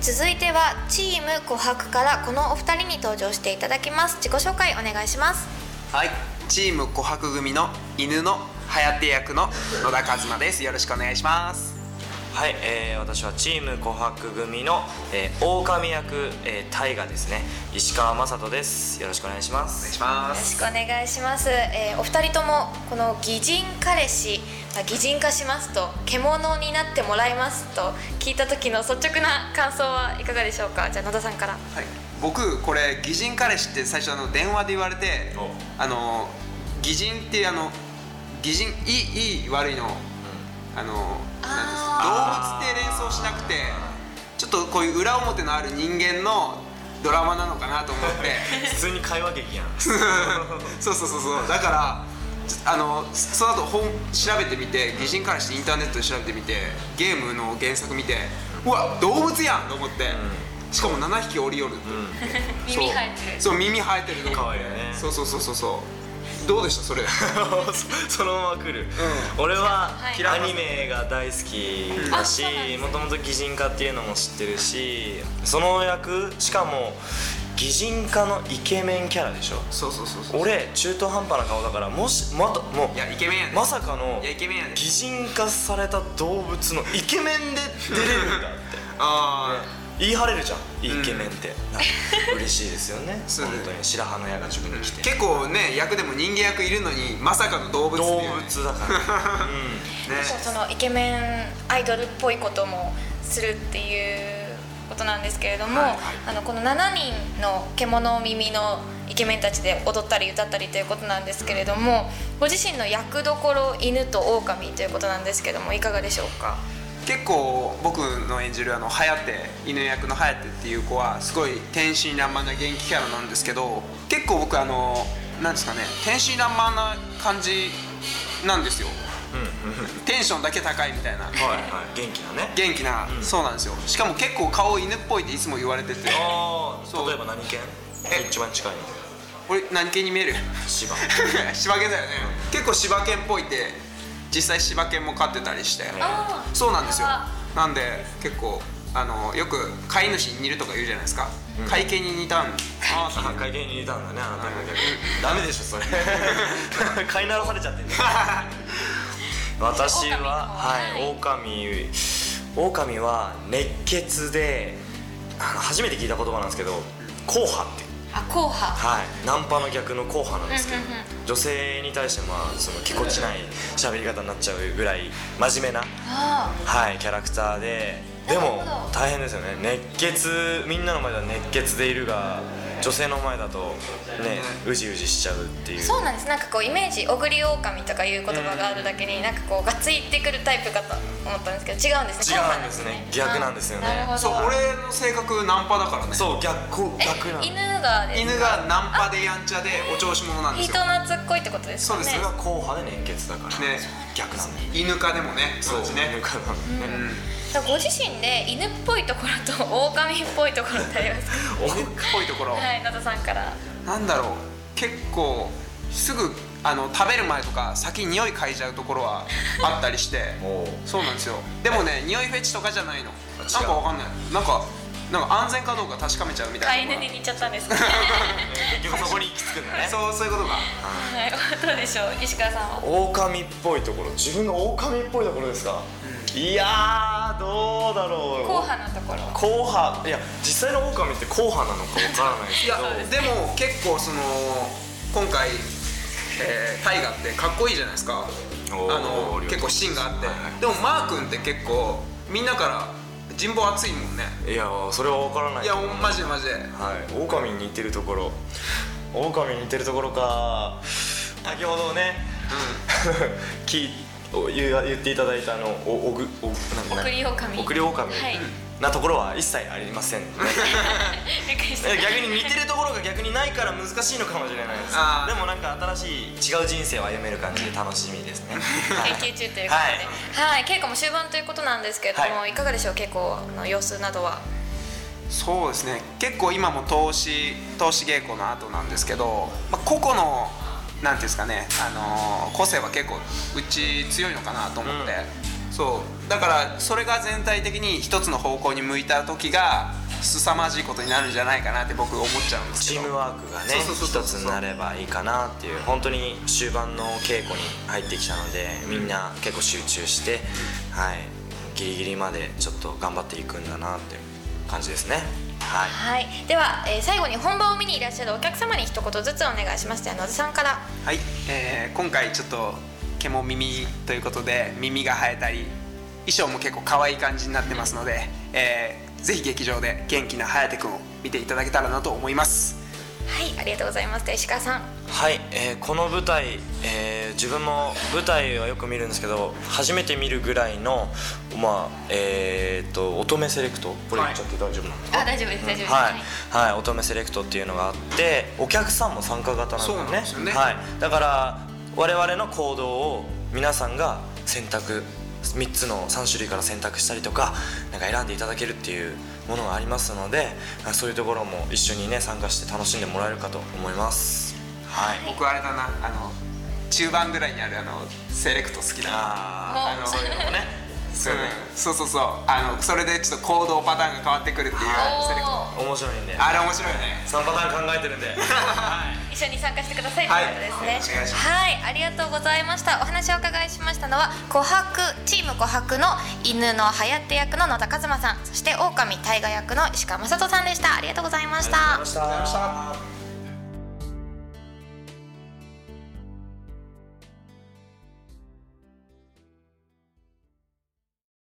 続いてはチーム琥珀からこのお二人に登場していただきます。自己紹介お願いします。 はい、チーム琥珀組の犬の颯役の野田和馬です。よろしくお願いします。 はい、私はチーム琥珀組の、狼役、大河ですね、石川雅人です。よろしくお願いします。 お願いします。 よろしくお願いします。お二人ともこの擬人彼氏が擬人化しますと獣になってもらいますと聞いた時の率直な感想はいかがでしょうか。じゃあ野田さんから。 はい、僕これ擬人彼氏って最初電話で言われて、擬人って擬人いい悪いのなんです動物って連想しなくて、ちょっとこういう裏表のある人間のドラマなのかなと思って普通に会話劇やんそうだからその後本調べてみて、擬人彼氏インターネットで調べてみてゲームの原作見て、うわ動物やんと思って、しかも7匹おりよるって、 耳生えてる。 そう耳生えてるのかわいいよね。 そうどうでしたそれそのまま来る、俺はアニメが大好きだし、もともと擬人化っていうのも知ってるし、その役しかも擬人化のイケメンキャラでしょ。 そう俺中途半端な顔だから、もういやイケメンやね、 まさかのいやイケメンやね、 擬人化された動物のイケメンで出れるんだって言い張れるじゃん、イケメンって、嬉しいですよね本当に。白羽の矢が自分に来て、 結構ね役でも人間役いるのにまさかの動物っていう、 動物だからそのイケメンアイドルっぽいこともするっていうことなんですけれども、この7人の獣耳のイケメンたちで踊ったり歌ったりということなんですけれども、ご自身の役どころ犬と狼ということなんですけどもいかがでしょうか。 結構僕の演じる颯、犬役の颯っていう子はすごい天真爛漫な元気キャラなんですけど、結構僕なんですかね、天真爛漫な感じなんですよ。テンションだけ高いみたいな、元気な、そうなんですよ。しかも結構顔犬っぽいっていつも言われてて、 例えば何犬？一番近いの俺何犬に見える？ 柴柴犬だよね、結構柴犬っぽいって実際柴犬も飼ってたりして、そうなんですよ。なんで結構よく飼い主に似るとか言うじゃないですか、飼い犬に似たん。 飼い犬に似たんだね、あなたが。ダメでしょそれ飼いならされちゃってんだ私は狼は熱血で、初めて聞いた言葉なんですけど、硬派って。 硬派、 ナンパの逆の硬派なんですけど、女性に対してそのぎこちない喋り方になっちゃうぐらい真面目なキャラクターで、でも大変ですよね。みんなの前では熱血でいるが、女性の前だとねうじうじしちゃうっていう。 そうなんです。なんかこうイメージ、小栗狼とかいう言葉があるだけに、なんかこうがっついてくるタイプかと思ったんですけど、違うんですね。 違うんですね、逆なんですよね。 そう、俺の性格ナンパだからね。 そう、逆なん犬がですか？ 犬がナンパでやんちゃでお調子者なんですよ。 人懐っこいってことですかね。 そうです。 それが硬派で熱血だからね、逆なんで。 犬科でもね、 そうですね、犬科なんでね。 ご自身で犬っぽいところと狼っぽいところってありますか？ 犬っぽいところ、 はい、野田さんから。 なんだろう、結構すぐ食べる前とか先に匂い嗅いじゃうところはあったりしてそうなんですよ。でもね、匂いフェチとかじゃないの。なんかわかんない、なんか安全かどうか確かめちゃうみたいな。 飼い犬に似ちゃったんですか？ 結局そこに行き着くんだね。 そういうことか。 どうでしょう、石川さんは。 狼っぽいところ、自分の狼っぽいところですか？いやー、どうだろう。 硬派なところ。 硬派、いや実際の狼って硬派なのかわからないですけど。 いやでも結構今回大河ってかっこいいじゃないですか。結構芯があって、でもマー君って結構みんなから人望厚いもんね。 いやそれは分からない。 いやマジで、 狼に似てるところ、狼に似てるところか。先ほどね、言っていただいた送り狼なところは一切ありません。逆に似てるところが逆にないから難しいのかもしれないです。でもなんか新しい違う人生を歩める感じで楽しみですね。 研究中ということで、はい、稽古も終盤ということなんですけれども、いかがでしょう、稽古の様子などは。 そうですね、結構今も通し稽古の後なんですけど、個々のなんていうんですかね、個性は結構うち強いのかなと思って、 そうだからそれが全体的に一つの方向に向いた時が凄まじいことになるんじゃないかなって僕思っちゃうんですけど、 チームワークがねそう一つになればいいかなっていう、本当に終盤の稽古に入ってきたので、みんな結構集中して、はい、ギリギリまでちょっと頑張っていくんだなっていう感じですね。はい、 はい、では、最後に本番を見にいらっしゃるお客様に一言ずつお願いします。じゃあ野津さんから。 はい、今回ちょっと獣耳ということで耳が生えたり衣装も結構可愛い感じになってますので、ぜひ劇場で元気な颯くんを見ていただけたらなと思います。 はい、ありがとうございます。で石川さん。 はい、この舞台、自分も舞台はよく見るんですけど、初めて見るぐらいの乙女セレクト、これ言っちゃって大丈夫なんですか？ あ、大丈夫です、大丈夫です。 はい、はい、乙女セレクトっていうのがあって、お客さんも参加型なんですよね。 そうなんですよね。 はい、だから我々の行動を皆さんが選択、3つの3種類から選択したりとか、なんか選んでいただけるっていうものがありますので、そういうところも一緒にね参加して楽しんでもらえるかと思います。はい、 僕あれだな、中盤ぐらいにあるセレクト好きだな。 そういうのもねそうそうそれでちょっと行動パターンが変わってくるっていうセレクト面白いんで、 あれ面白いね。 3パターン考えてるんで一緒に参加してくださいということですね。 お願いします。 はい、ありがとうございました。お話をお伺いしましたのはチーム琥珀の犬の颯役の野田和馬さん、そして狼大河役の石川雅人さんでした。ありがとうございました。 ありがとうございました。